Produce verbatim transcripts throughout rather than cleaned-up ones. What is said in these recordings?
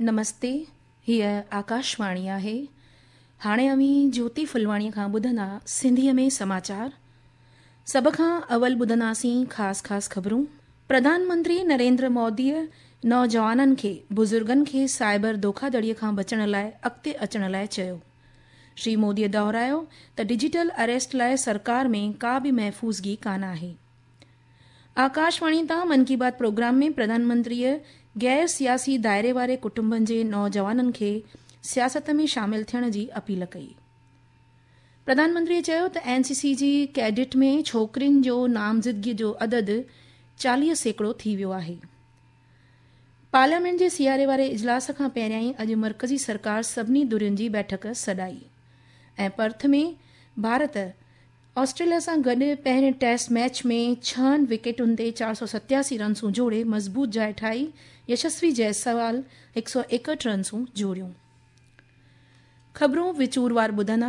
नमस्ते, हीअ आकाशवाणी आहे। हाणे अवीं ज्योति फुलवाणीअ खां ॿुधंदा सिंधीअ में समाचार। सभ खां अवल ॿुधंदासीं ख़ासि ख़ासि ख़बरूं। प्रधानमंत्री नरेंद्र मोदीअ नौजवाननि खे बुज़ुर्गनि खे साइबर धोखाधड़ीअ खां बचण लाइ अॻिते अचण लाइ चयो। श्री मोदीअ दोहरायो त डिजिटल अरेस्ट लाइ सरकार में का बि महफ़ूज़गी कान आहे। आकाशवाणी तां मन की बात प्रोग्राम में प्रधानमंत्रीअ गैर सियासी दायरे वारे कुटुंबनि जे नौजवाननि खे सियासत में शामिल थियण जी अपील कई। प्रधानमंत्रीअ चयो त एनसीसी जी कैडेट में छोकिरियुनि जो नामज़दगी जो अदद चालीह सैकड़ो थी वियो आहे। पार्लियामेंट जे सियारे वारे इजलास खां पहिरियां ई अॼु मरकज़ी सरकार सभिनी धुरियुनि जी बैठक सॾाई ऐं पर्थ में भारत ऑस्ट्रेलिया सां गॾु पहिरें टेस्ट मैच में छहनि विकेटुनि ते चार सौ सतासी रन्सूं जोड़े मज़बूत जाइ ठाही। यशस्वी जायसवाल हिकु सौ एकहठि रन्सूं जोड़ियूं। ख़बरूं विचूरवार ॿुधंदा।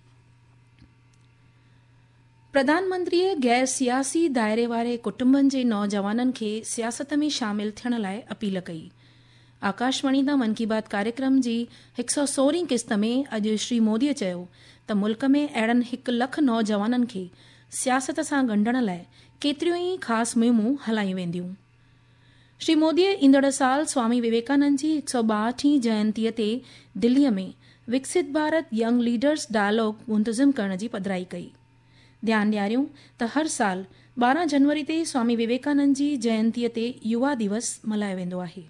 प्रधानमंत्रीअ गैर सियासी दायरे वारे कुटुंबनि जे नौजवाननि खे सियासत में शामिल थियण लाइ अपील कई। आकाशवाणी तां मन की बात कार्यक्रम जी हिकु सौ सोरहीं क़िस्त में अॼु श्री मोदीअ चयो त मुल्क में अहिड़नि हिकु लख नौजवाननि खे सियासत सां ॻंढण लाइ केतिरियूं ई ख़ासि मुहिमूं हलायूं वेंदियूं। श्री मोदीअ ईंदड़ साल स्वामी विवेकानंद जी हिकु सौ ॿाहठीं जयंतीअ ते दिल्लीअ में Viksit Bharat young leaders dialogue मुंतज़िम करण जी पधिराई कई। ध्यानु ॾियारियूं त हर साल ॿारहं जनवरी ते स्वामी विवेकानंद जी जयंतीअ ते युवा दिवस मल्हायो वेंदो आहे।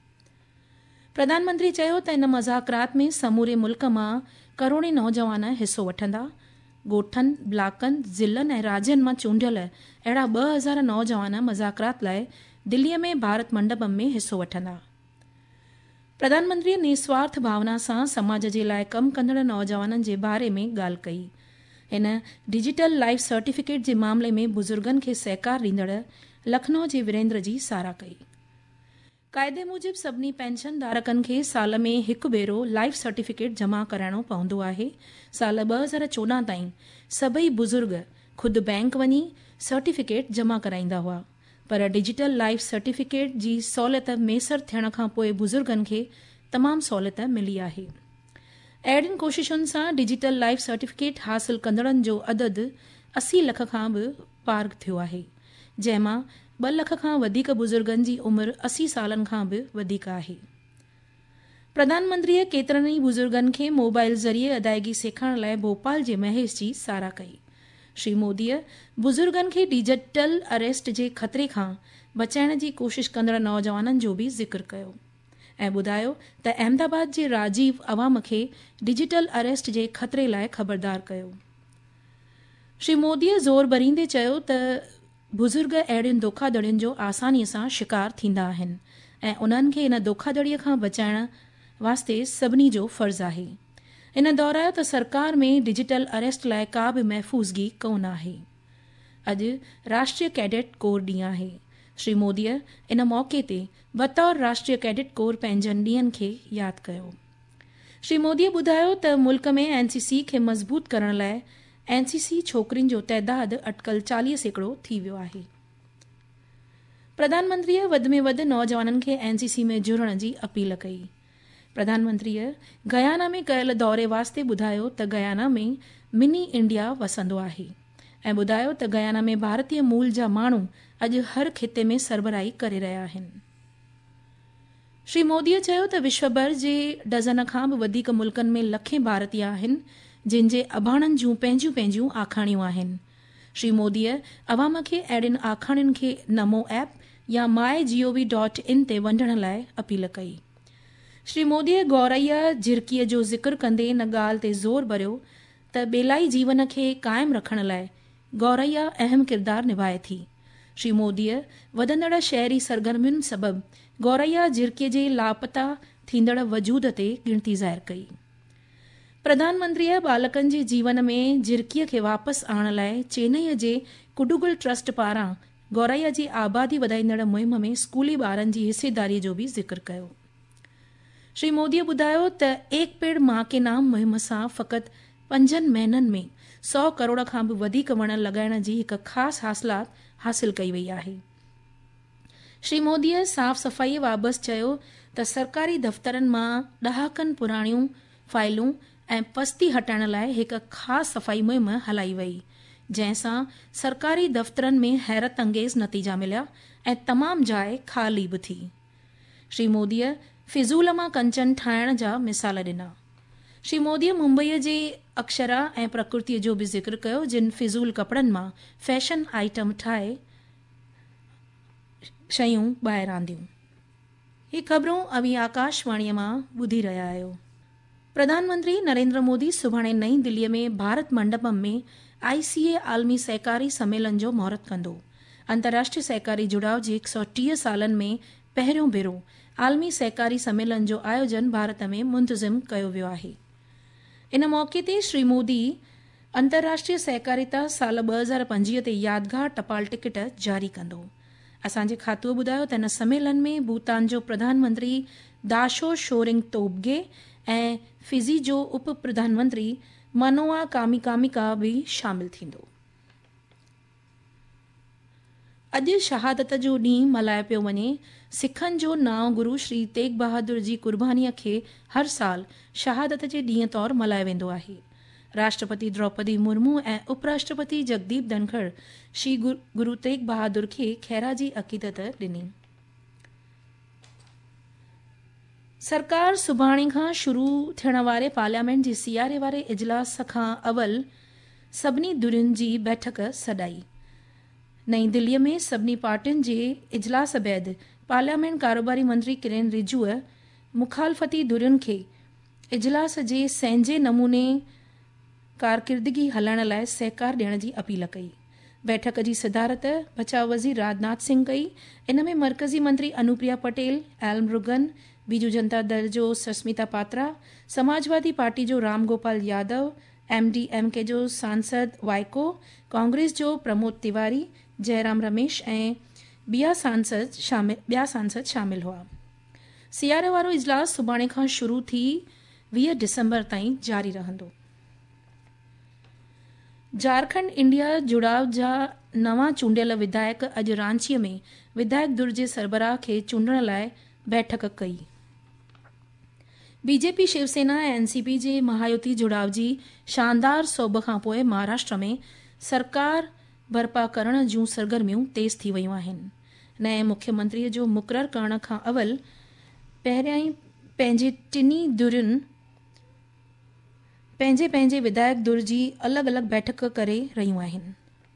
प्रधानमंत्री चयो त इन मुज़ाकरात में समूरे मुल्क मां करोड़े नौजवान हिसो वठंदा। ॻोठनि, ब्लाकनि, ज़िलनि ऐं राज्यनि मां चूंडियल अहिड़ा ॿ हज़ार नौजवान मुज़ाकरात लाइ दिल्लीअ में भारत मंडपम में हिसो वठंदा। प्रधानमंत्रीअ निस्वार्थ भावना सां समाज जे लाइ कमु कंदड़ नौजवाननि जे बारे में ॻाल्हि कई। हिन डिजिटल लाइफ सर्टिफिकेट जे मामले में बुज़ुर्गनि खे सहकार ॾींदड़ लखनऊ जे वीरेंद्र जी साराह कई। क़ाइदे मूजिबि सभिनी पेंशन धारकनि खे साल में हिकु भेरो लाइफ सर्टिफिकेट जमा कराइणो पवंदो आहे। साल ॿ हज़ार चोॾहं ताईं सभई बुज़ुर्ग खुदि बैंक वञी सर्टिफिकेट जमा कराईंदा हुआ, पर डिजिटल लाइफ सर्टिफिकेट जी सहूलियत मैसर थियण खां पोइ बुज़ुर्गनि खे तमामु सहूलियत मिली आहे। अहिड़ियुनि कोशिशुनि सां डिजिटल लाइफ सर्टिफिकेट हासिल कंदड़नि जो अदद असी लख खां बि पार थियो आहे, जंहिंमां ॿ लख खां वधीक बुज़ुर्गनि जी उमिरि असी सालनि खां बि वधीक आहे। प्रधानमंत्रीअ केतिरनि ई बुज़ुर्गनि खे मोबाइल ज़रिए अदायगी सेखारण लाइ भोपाल जे महेश जी साराह कई। श्री मोदीअ बुज़ुर्गनि खे डिजिटल अरेस्ट जे ख़तरे खां बचाइण जी कोशिश कंदड़ नौजवाननि जो बि ज़िक्र कयो ऐं ॿुधायो त अहमदाबाद जे राजीव अवाम खे डिजिटल अरेस्ट जे ख़तरे लाइ ख़बरदार कयो। श्री मोदीअ ज़ोर भरींदे चयो त बुज़ुर्ग अहिड़ियुनि धोखाधड़ियुनि जो आसानीअ सां शिकार थींदा आहिनि ऐं उन्हनि खे इन धोखाधड़ीअ खां बचाइण वास्ते सभिनी जो फ़र्ज़ु आहे। इन दोहरायो त सरकार में डिजिटल अरेस्ट लाइ का बि महफ़ूज़गी कोन आहे। अॼु राष्ट्रीय कैडेट कोर ॾींहुं आहे। श्री मोदीअ इन मौक़े ते बतौर राष्ट्रीय कैडेट कोर पंहिंजनि ॾींहंनि खे यादि कयो। श्री मोदीअ ॿुधायो त मुल्क में एनसीसी खे मज़बूत करण लाइ एनसीसी छोकिरियुनि जो तइदादु अटकल चालीह सैकड़ो थी वियो आहे। प्रधानमंत्रीअ वधि में वधि नौजवाननि खे एनसीसी में जुड़ण जी अपील कई। प्रधानमंत्रीअ गयाना में कयल दौरे वास्ते ॿुधायो त गयाना में मिनी इंडिया वसंदो आहे ऐं ॿुधायो त गयाना में भारतीय मूल जा माण्हू अॼु हर खिते में सरबराही करे रहिया आहिनि। श्री मोदीअ चयो त विश्व भर जे डज़न खां बि वधीक मुल्कनि में लखें भारतीय आहिनि जिन जे अभाणनि जूं पंहिंजियूं पंहिंजियूं आखाणियूं आहिनि। श्री मोदीअ अवाम खे अहिड़ियुनि आखाणियुनि खे नमो ऐप या माए जीओवी डॉट इन ते वंढण लाइ अपील कई। श्री मोदीअ गौरैया झिरकीअ जो ज़िक्र कंदे इन ॻाल्हि ते ज़ोर भरियो त ॿेलाई जीवन खे क़ाइमु रखण लाइ गौरैया अहम किरदारु निभाए थी। श्री मोदीअ वधंदड़ शहरी सरगर्मियुनि सबबि गौरैया झिरकीअ जे लापता थींदड़ वजूद ते गिणती ज़ाहिर कई। प्रधानमंत्रीअ बालकनि जे जीवन में झिरकीअ खे वापसि आणण लाइ चेन्नईअ जे कुडुगल ट्रस्ट पारां गौरैया जी आबादी वधाईंदड़ मुहिम में स्कूली ॿारनि जी हिसेदारीअ जो बि ज़िक्र कयो। श्री मोदीअ ॿुधायो त एक पेड़ मां के नाम मुहिम सां फ़क़ति पंजनि महीननि में सौ करोड़ खां बि वधीक वण लॻाइण जी हिकु ख़ासि हासिलात हासिल कई वई आहे। श्री मोदीअ साफ़ सफ़ाईअ वाबसि चयो त सरकारी दफ़्तरनि मां ॾहाकनि पुराणियूं फाइलूं ऐं पस्ती हटाइण लाइ हिकु ख़ासि सफ़ाई मुहिम हलाई वई, जंहिंसां सरकारी दफ़्तरनि में हैरत अंगेज़ नतीजा मिलिया ऐं तमामु जाइ ख़ाली बि थी। श्री मोदीअ फिज़ूल मां कंचन ठाहिण जा मिसाल ॾिना। श्री मोदीअ मुंबईअ जे अक्षरा ऐं प्रकृतिअ जो बि ज़िक्र कयो, जिन फिज़ूल कपड़नि मां फैशन आइटम ठाहे शयूं ॿाहिरि आंदियूं। ही ख़बरूं अवी आकाशवाणीअ मां ॿुधी रहिया आहियो। प्रधानमंत्री नरेंद्र मोदी सुभाणे नईं दिल्लीअ में भारत मंडपम में आईसीए आलमी सहकारी सम्मेलन जो महूरत कंदो। अंतर्राष्ट्रीय सहकारी जुड़ाव जे हिकु सौ टीह सालनि में पहिरियों भेरो आलमी सहकारी सम्मेलन जो आयोजन भारत में मुंतज़िम कयो वियो आहे। इन मौक़े ते श्री मोदी अंतर्राष्ट्रीय सहकारिता साल ॿ हज़ार पंजवीह ते यादगार टपाल टिकट जारी कंदो। असांजे खातो ॿुधायो त इन सम्मेलन में भूटान जो प्रधानमंत्री दाशो शोरिंग तोबगे ऐं फिजी जो उप प्रधानमंत्री मनोआ कामिकामिका बि शामिल थींदो। अॼु शहादत जो ॾींहुं मल्हायो पियो वञे। सिखनि जो नाव गुरु श्री तेग बहादुर जी कुर्बानीअ खे हर साल शहादत जे ॾींहुं तौरु मल्हायो वेंदो आहे। राष्ट्रपति द्रौपदी मुर्मू ऐं उपराष्ट्रपति जगदीप धनखड़ श्री गुरु तेग बहादुर खे ख़ैराजी अक़ीदत ॾिनी। सरकार सुभाणे खां शुरू थियण वारे पार्लियामेंट जे सियारे वारे इजलास खां अवल सभिनी धुरियुनि जी बैठक सॾाई। नईं दिल्लीअ में सभिनी पार्टियुनि जे इजलास बैदि पार्लियामेंट कारोबारी मंत्री किरेन रिजिजूअ मुखालफ़ती धुरियुनि खे इजलास जे संहिंजे नमूने कारकिरदगी हलाइण लाइ सहकार ॾियण जी अपील कई। बैठक जी सदारत बचाव वज़ीर राजनाथ सिंह कई। इन में मरकज़ी मंत्री अनुप्रिया पटेल, एल मुरुगन, बीजू जनता दल जो सस्मिता पात्रा, समाजवादी पार्टी जो राम गोपाल यादव, एमडीएमके जो सांसद वाइको, कांग्रेस जो प्रमोद तिवारी, जयराम रमेश ऐं ॿिया सांसद शामिल ॿिया सांसद शामिल हुआ। सियारे वारो इजलास सुभाणे खां शुरू थी वीह डिसंबर ताईं जारी रहंदो। झारखंड इंडिया जुड़ाव जा नवां चूंडियल विधायक अॼु रांचीअ में विधायक दुर जे सरबराह खे चूंडण लाइ बैठक कई। बीजेपी शिवसेना ऐं एनसीपी जे महायुति जुड़ाव जी शानदार सोभ खां पोइ महाराष्ट्र में सरकार बर्पा करण जूं सरगर्मियूं तेज़ थी वयूं आहिनि। नए मुख्यमंत्रीअ जो मुक़ररु करण खां अवल पहिरियां ई पंहिंजे टिनी धुरियुनि पंहिंजे पंहिंजे विधायक दुर जी अलॻि अलॻि बैठक करे रहियूं आहिनि।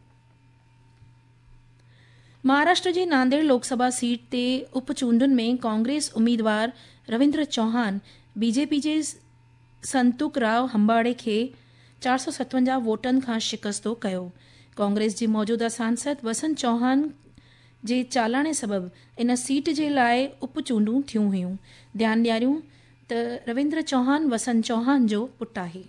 महाराष्ट्र जी नांदेड़ लोकसभा सीट ते उपचूंडुनि में कांग्रेस उम्मीदवार रविंद्र चौहान बीजेपी जे संतुक राव हंबाड़े खे चार सौ सतवंजाह वोटनि खां शिकस्तो कयो। कांग्रेस जी मौजूदा सांसद वसंत चौहान जे चालाणे सबबि इन सीट जे लाइ उपचूंडूं थियूं हुयूं। ध्यानु ॾियारियूं त रविंद्र चौहान वसंत चौहान जो पुटु आहे।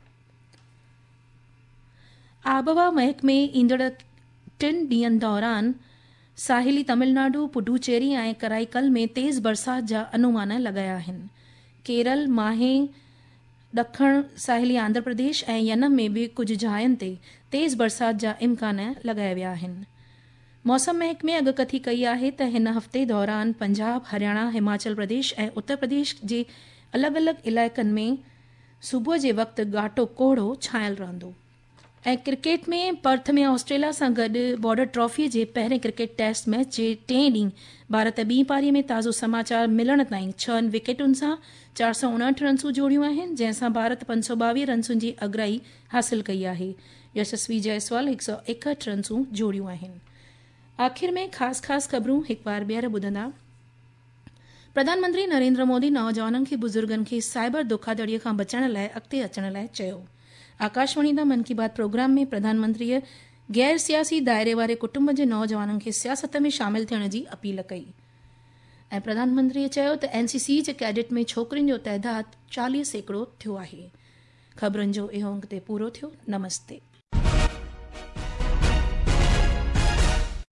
आबहवा महकमे ईंदड़ टिनि ॾींहनि दौरान साहिली तमिलनाडु, पुडुचेरी ऐं कराईकल में तेज़ बरसात जा अनुमान लॻाया आहिनि। केरल, माहे, ॾखण साहिली आंध्र प्रदेश ऐं यनम में बि कुझु जायुनि ते तेज़ बरसात जा इम्कान लॻाया विया आहिनि। मौसम महकमे अॻकथी कई आहे त हिन हफ़्ते दौरान पंजाब, हरियाणा, हिमाचल प्रदेश ऐं उत्तर प्रदेश जे अलॻि अलॻि इलाइक़नि में सुबुह जे वक़्तु घाटो कोहड़ो छायल रहंदो। ऐं क्रिकेट में पर्थ में ऑस्ट्रेलिया सां गॾु बॉर्डर ट्रॉफीअ जे पहिरें क्रिकेट टेस्ट मैच जे टें ॾींहुं भारत ॿीं पारीअ में ताज़ो समाचार मिलण ताईं छहनि विकेटुनि सां चार सौ उणहठि रन्सूं जोड़ियूं आहिनि, जंहिंसां भारत पंज सौ ॿावीह रन्सुनि जी अग्राई हासिल कई आहे। यशस्वी जायसवाल हिकु सौ एकहठि रन्सूं जोड़ियूं आहिनि। आख़िर में ख़ासि ख़ासि ख़बरूं हिकु बार ॿीहर ॿुधंदा। प्रधानमंत्री नरेंद्र मोदी नौजवाननि खे बुज़ुर्गनि खे साइबर धोखाधड़ीअ खां बचण लाइ अॻिते अचण लाइ चयो। आकाशवाणी दा मन की बात प्रोग्राम में प्रधानमंत्रीअ गैर सियासी दायरे वारे कुटुंब जे नौजवाननि खे सियासत में शामिल थियण जी अपील कई। ऐं प्रधानमंत्रीअ चयो त एनसीसी जे कैडेट में छोकिरियुनि जो तइदाद चालीह सैकड़ो थियो आहे। ख़बरुनि जो इहो अंक ते पूरो थियो। नमस्ते।